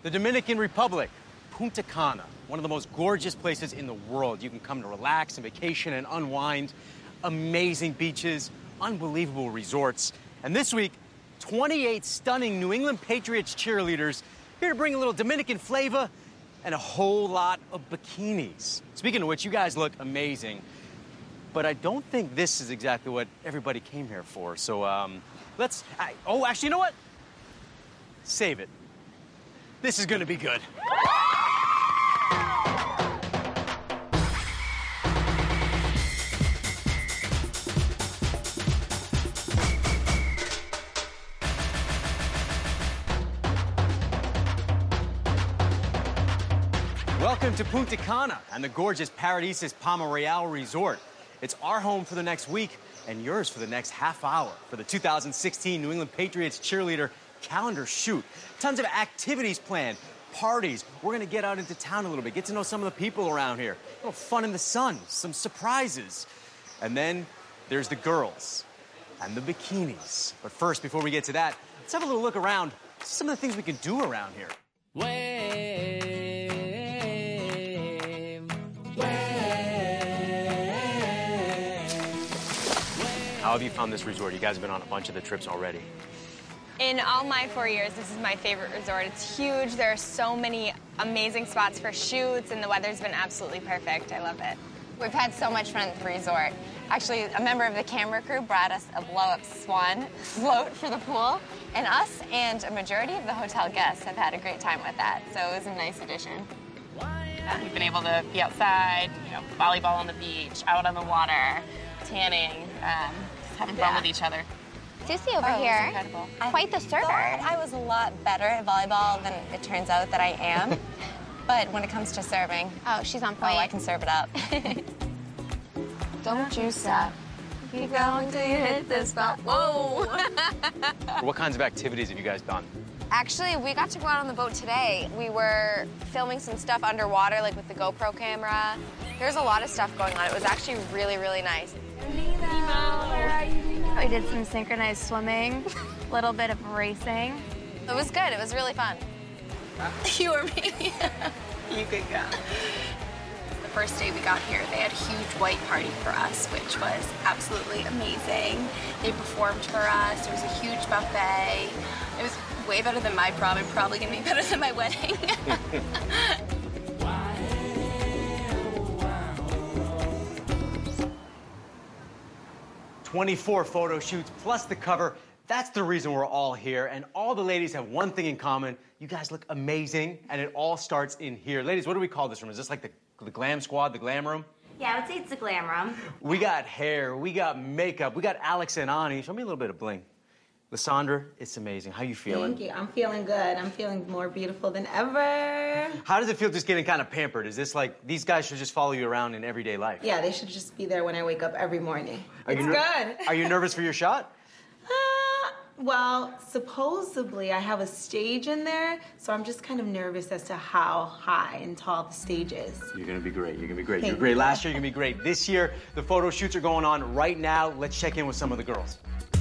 The Dominican Republic, Punta Cana, one of the most gorgeous places in the world. You can come to relax and vacation and unwind. Amazing beaches, unbelievable resorts. And this week, 28 stunning New England Patriots cheerleaders here to bring a little Dominican flavor and a whole lot of bikinis. Speaking of which, you guys look amazing. But I don't think this is exactly what everybody came here for. So, actually, you know what? Save it. This is gonna be good. Welcome to Punta Cana and the gorgeous Paradisus Palma Real Resort. It's our home for the next week and yours for the next half hour for the 2016 New England Patriots cheerleader calendar shoot. Tons of activities planned, parties. We're gonna get out into town a little bit, get to know some of the people around here. A little fun in the sun, some surprises. And then there's the girls and the bikinis. But first, before we get to that, let's have a little look around, see some of the things we can do around here. How have you found this resort? You guys have been on a bunch of the trips already. In all my 4 years, this is my favorite resort. It's huge. There are so many amazing spots for shoots, and the weather's been absolutely perfect. I love it. We've had so much fun at the resort. Actually, a member of the camera crew brought us a blow-up swan float for the pool, and us and a majority of the hotel guests have had a great time with that, so it was a nice addition. We've been able to be outside, volleyball on the beach, out on the water, tanning, just having fun with each other. Susie over here, quite the server. I was a lot better at volleyball than it turns out that I am. But when it comes to serving, she's on point. I can serve it up. Don't you stop. Keep going till you hit the spot. Whoa! What kinds of activities have you guys done? Actually, we got to go out on the boat today. We were filming some stuff underwater, like with the GoPro camera. There's a lot of stuff going on. It was actually really, really nice. Nemo, where are you, Nemo? We did some synchronized swimming, a little bit of racing. It was good. It was really fun. You or me? You could go. The first day we got here, they had a huge white party for us, which was absolutely amazing. They performed for us. There was a huge buffet. It was way better than my prom and probably gonna be better than my wedding. 24 photo shoots plus the cover. That's the reason we're all here. And all the ladies have one thing in common. You guys look amazing, and it all starts in here. Ladies, what do we call this room? Is this like the glam squad, the glam room? Yeah, I would say it's the glam room. We got hair, we got makeup, we got Alex and Ani. Show me a little bit of bling. Lysandra, it's amazing. How you feeling? Thank you. I'm feeling good. I'm feeling more beautiful than ever. How does it feel just getting kind of pampered? Is this like, these guys should just follow you around in everyday life? Yeah, they should just be there when I wake up every morning. It's good. Are you nervous for your shot? Well, supposedly I have a stage in there, so I'm just kind of nervous as to how high and tall the stage is. You're gonna be great. You're gonna be great. Thank You were great you. last year. You're gonna be great this year. The photo shoots are going on right now. Let's check in with some of the girls.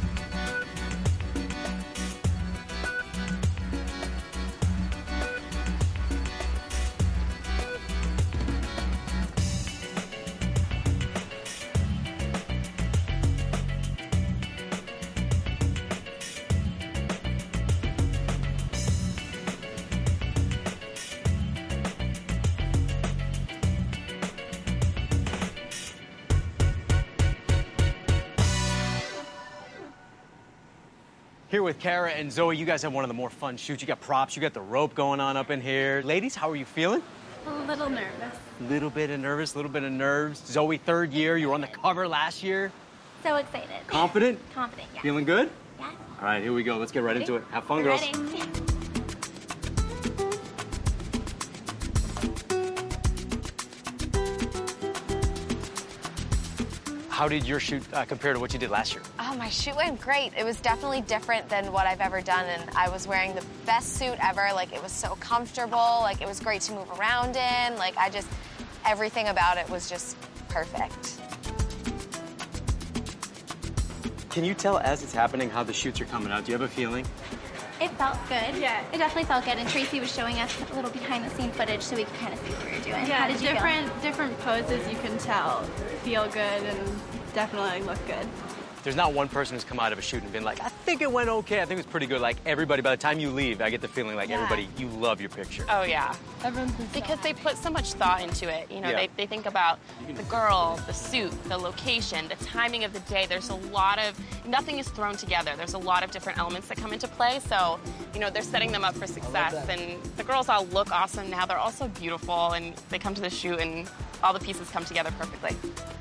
Here with Kara and Zoe, you guys have one of the more fun shoots. You got props, you got the rope going on up in here. Ladies, how are you feeling? A little nervous. Little bit of nervous, little bit of nerves. Zoe, third year, you were on the cover last year. So excited. Confident? Confident, yeah. Feeling good? Yeah. All right, here we go. Let's get right into it. Have fun, girls. Ready? How did your shoot compare to what you did last year? Oh, my shoot went great. It was definitely different than what I've ever done, and I was wearing the best suit ever. Like, it was so comfortable. Like, it was great to move around in. Like, everything about it was just perfect. Can you tell as it's happening how the shoots are coming out? Do you have a feeling? It felt good. Yeah. It definitely felt good. And Tracy was showing us a little behind-the-scene footage so we could kind of see what we were doing. Yeah, How did you feel? different poses you can tell feel good and definitely look good. There's not one person who's come out of a shoot and been like, I think it went okay. I think it was pretty good. Like everybody, by the time you leave, I get the feeling like everybody, you love your picture. Oh, yeah. Because they put so much thought into it. You know, they think about the girl, the suit, the location, the timing of the day. There's a lot of, nothing is thrown together. There's a lot of different elements that come into play. So, you know, they're setting them up for success. And the girls all look awesome now. They're also beautiful. And they come to the shoot and all the pieces come together perfectly.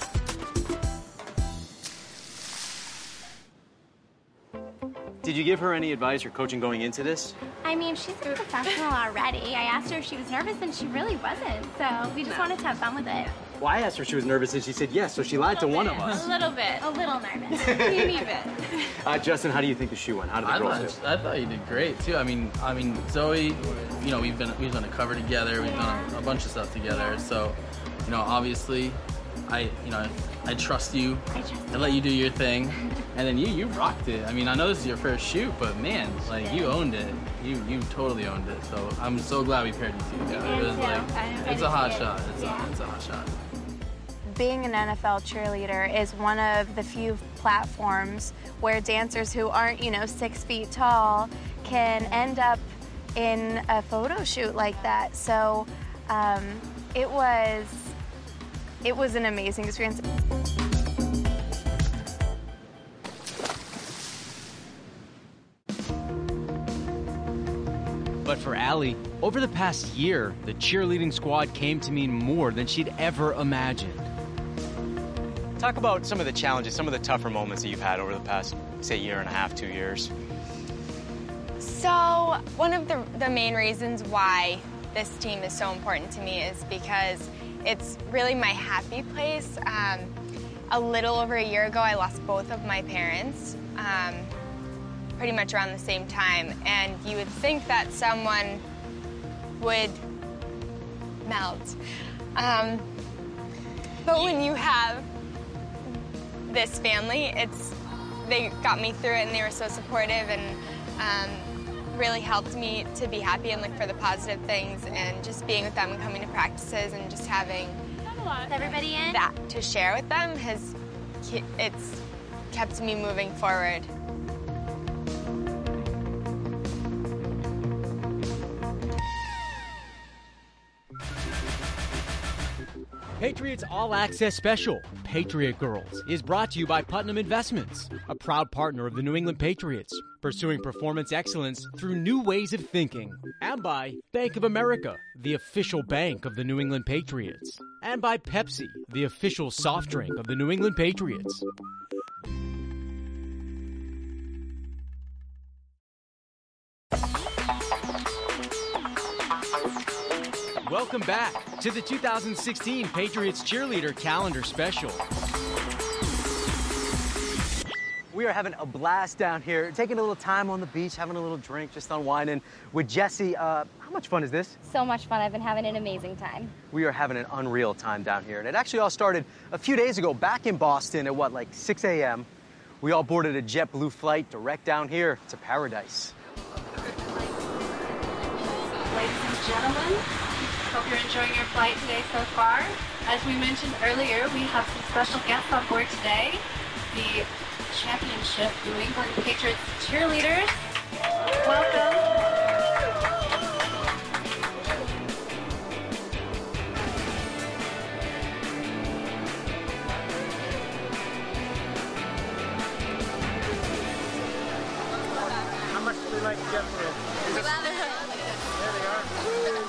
Did you give her any advice or coaching going into this? I mean, she's a professional already. I asked her if she was nervous, and she really wasn't. So we just wanted to have fun with it. Well, I asked her if she was nervous, and she said yes, so she lied to one of us. A little bit. A little nervous. Teeny bit. Justin, how do you think the shoe went? How did the girls do? I thought you did great too. I mean, Zoe, you know, we've done a cover together. We've done a bunch of stuff together. So, you know, obviously, I trust you. I let you do your thing, and then you rocked it. I mean, I know this is your first shoot, but man, like you owned it. You totally owned it. So I'm so glad we paired you two together. It was like, it's a hot shot. It's a hot shot. Being an NFL cheerleader is one of the few platforms where dancers who aren't, 6 feet tall can end up in a photo shoot like that. So it was an amazing experience. But for Allie, over the past year, the cheerleading squad came to mean more than she'd ever imagined. Talk about some of the challenges, some of the tougher moments that you've had over the past, say, year and a half, 2 years. So one of the main reasons why this team is so important to me is because it's really my happy place. A little over a year ago, I lost both of my parents, pretty much around the same time. And you would think that someone would melt. But when you have this family, they got me through it, and they were so supportive and really helped me to be happy and look for the positive things, and just being with them and coming to practices and just having everybody in that to share with them it's kept me moving forward. Patriots All Access Special, Patriot Girls, is brought to you by Putnam Investments, a proud partner of the New England Patriots, pursuing performance excellence through new ways of thinking. And by Bank of America, the official bank of the New England Patriots. And by Pepsi, the official soft drink of the New England Patriots. Welcome back to the 2016 Patriots Cheerleader Calendar Special. We are having a blast down here, taking a little time on the beach, having a little drink, just unwinding with Jessie. How much fun is this? So much fun. I've been having an amazing time. We are having an unreal time down here. And it actually all started a few days ago back in Boston at, like 6 a.m. We all boarded a JetBlue flight direct down here to paradise. Ladies and gentlemen, hope you're enjoying your flight today so far. As we mentioned earlier, we have some special guests on board today. The Championship New England Patriots cheerleaders. Welcome. How much do they like to get for it? There they are.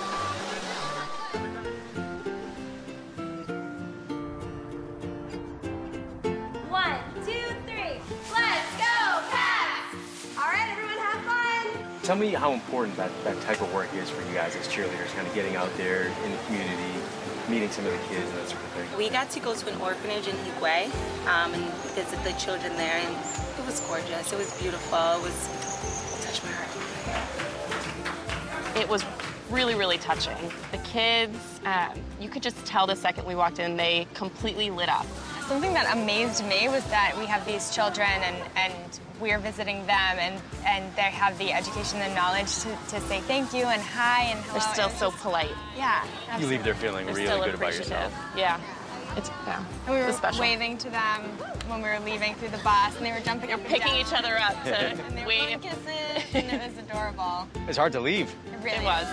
1, 2, 3. Let's go, Pats! All right, everyone, have fun. Tell me how important that type of work is for you guys as cheerleaders, kind of getting out there in the community, meeting some of the kids and that sort of thing. We got to go to an orphanage in Higüey and visit the children there, and it was gorgeous. It was beautiful. It touched my heart. It was really, really touching. The kids, you could just tell the second we walked in, they completely lit up. something that amazed me was that we have these children and we're visiting them and they have the education and knowledge to say thank you and hi and hello. They're still so polite. Yeah. Absolutely. You leave there feeling really good about yourself. Yeah. It's, yeah. And we were special. waving to them when we were leaving through the bus, and they were jumping up and picking down. each other up to and they were wave. blowing kisses, and it was adorable. It's hard to leave. It really was.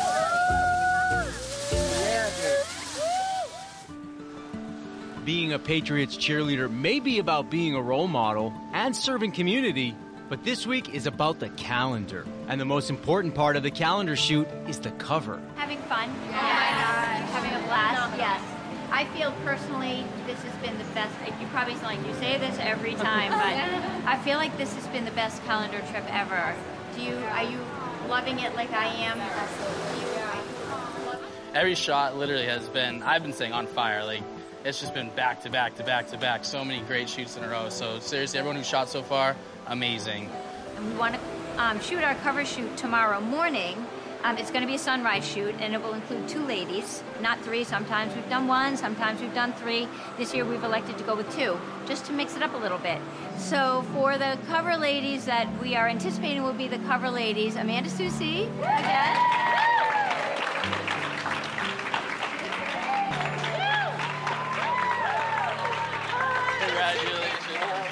Being a Patriots cheerleader may be about being a role model and serving community, but this week is about the calendar. And the most important part of the calendar shoot is the cover. Having fun. Yeah. Having a blast. Yes. I feel personally this has been the best. You probably sound like you say this every time, but I feel like this has been the best calendar trip ever. Are you loving it like I am? Every shot literally has been, I've been saying on fire. Like, it's just been back to back to back to back. So many great shoots in a row. So seriously, everyone who shot so far, amazing. And we want to shoot our cover shoot tomorrow morning. It's going to be a sunrise shoot, and it will include 2 ladies, not 3. Sometimes we've done 1, sometimes we've done 3. This year we've elected to go with 2, just to mix it up a little bit. So for the cover ladies that we are anticipating will be the cover ladies, Amanda Susi, again. Congratulations.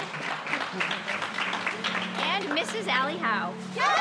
And Mrs. Allie Howe.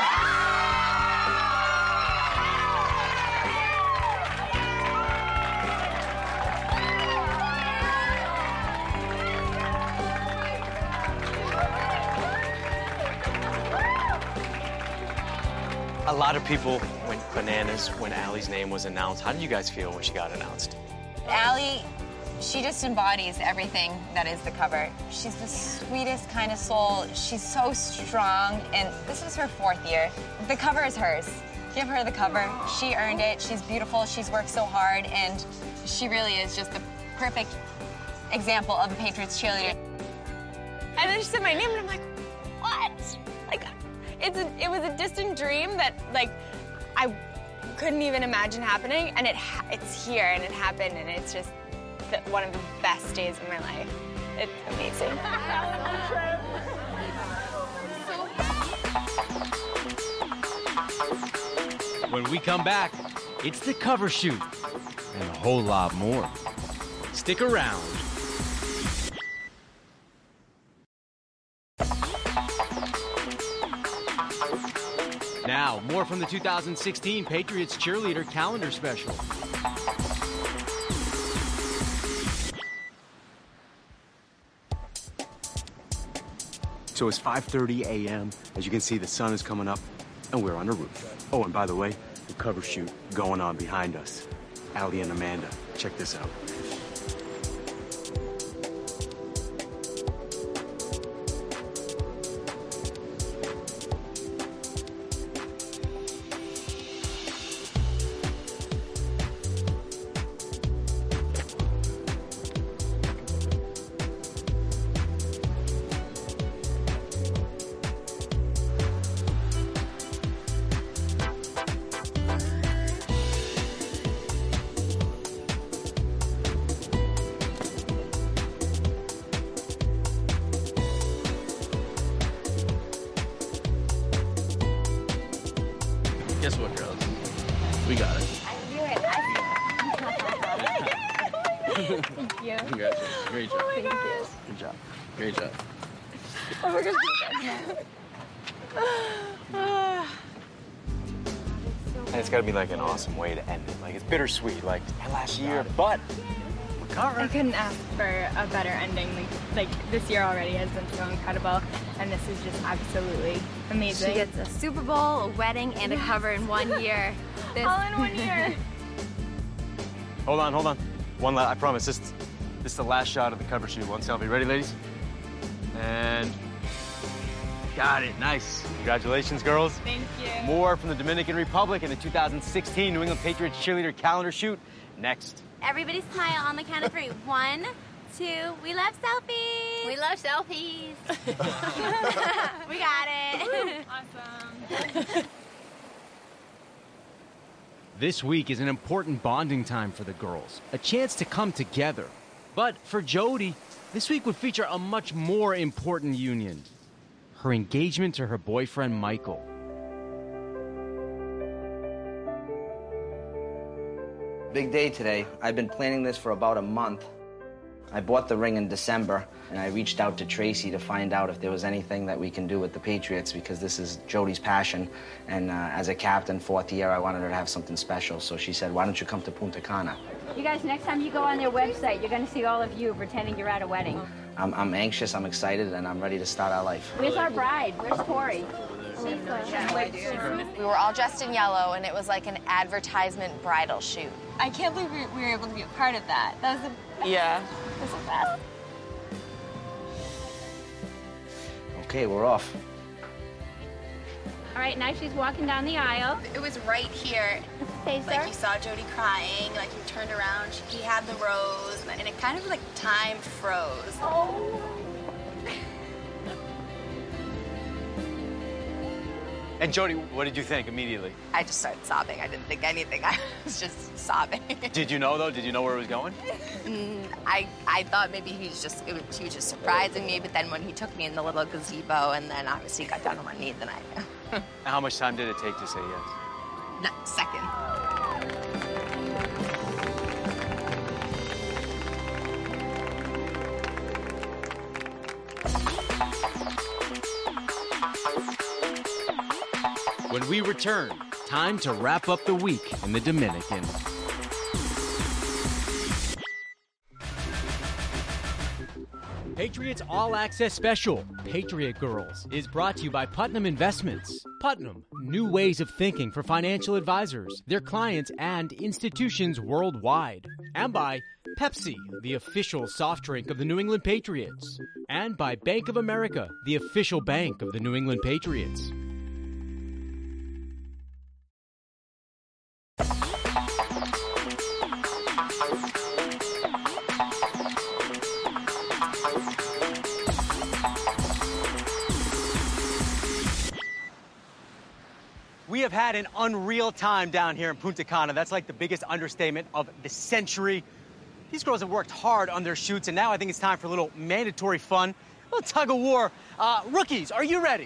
A lot of people went bananas when Allie's name was announced. How did you guys feel when she got announced? Allie, she just embodies everything that is the cover. She's the sweetest kind of soul. She's so strong, and this is her 4th year. The cover is hers. Give her the cover. She earned it. She's beautiful. She's worked so hard, and she really is just the perfect example of a Patriots cheerleader. And then she said my name, and I'm like, what? Like, it was a distant dream that, like, I couldn't even imagine happening, and it's here, and it happened, and it's just one of the best days of my life. It's amazing. When we come back, it's the cover shoot and a whole lot more. Stick around. Now, more from the 2016 Patriots Cheerleader Calendar Special. So it's 5:30 a.m. As you can see, the sun is coming up, and we're on a roof. Oh, and by the way, the cover shoot going on behind us. Allie and Amanda, check this out. Guess what, girls? We got it. Thank you. Congratulations. Great job. Oh my gosh. Good job. Great job. Oh my gosh. And it's got to be like an awesome way to end it. Like, it's bittersweet, like my last year, but we're covered. I couldn't ask for a better ending. Like this year already has been so incredible, and this is just absolutely amazing. She gets a Super Bowl, a wedding, and a cover in 1 year. All in 1 year. Hold on. I promise, this is the last shot of the cover shoot. One selfie. Ready, ladies? And got it. Nice. Congratulations, girls. Thank you. More from the Dominican Republic in the 2016 New England Patriots Cheerleader Calendar Shoot next. Everybody smile on the count of 3. 1, 2, we love selfies. We love selfies. We got it. Awesome. This week is an important bonding time for the girls, a chance to come together. But for Jody, this week would feature a much more important union. Her engagement to her boyfriend, Michael. Big day today. I've been planning this for about a month. I bought the ring in December, and I reached out to Tracy to find out if there was anything that we can do with the Patriots, because this is Jody's passion. And as a captain, 4th year, I wanted her to have something special. So she said, why don't you come to Punta Cana? You guys, next time you go on their website, you're going to see all of you pretending you're at a wedding. I'm anxious, I'm excited, and I'm ready to start our life. Where's our bride? Where's Tori? We were all dressed in yellow, and it was like an advertisement bridal shoot. I can't believe we were able to be a part of that. That was the best. Yeah. That was the best. Okay, we're off. All right, now she's walking down the aisle. It was right here. Hey, like you saw Jody crying, like you turned around, he had the rose, and it kind of like time froze. Oh. And Jody, what did you think immediately? I just started sobbing. I didn't think anything. I was just sobbing. Did you know, though? Did you know where it was going? I thought maybe he was just surprising me, but then when he took me in the little gazebo and then obviously got down on my knee, then I... How much time did it take to say yes? Second. When we return, time to wrap up the week in the Dominican. Patriots All Access Special, Patriot Girls, is brought to you by Putnam Investments. Putnam, new ways of thinking for financial advisors, their clients, and institutions worldwide. And by Pepsi, the official soft drink of the New England Patriots. And by Bank of America, the official bank of the New England Patriots. We have had an unreal time down here in Punta Cana. That's like the biggest understatement of the century. These girls have worked hard on their shoots, and now I think it's time for a little mandatory fun, a little tug of war. Rookies, are you ready?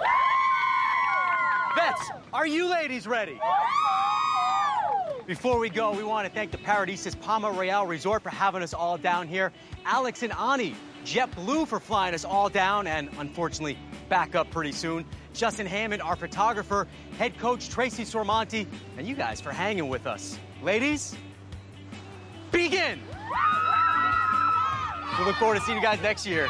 Vets, are you ladies ready? Before we go, we want to thank the Paradisus Palma Royale Resort for having us all down here. Alex and Ani, JetBlue for flying us all down and, unfortunately, back up pretty soon. Justin Hammond, our photographer, head coach Tracy Sormonti, and you guys for hanging with us. Ladies, begin! We look forward to seeing you guys next year.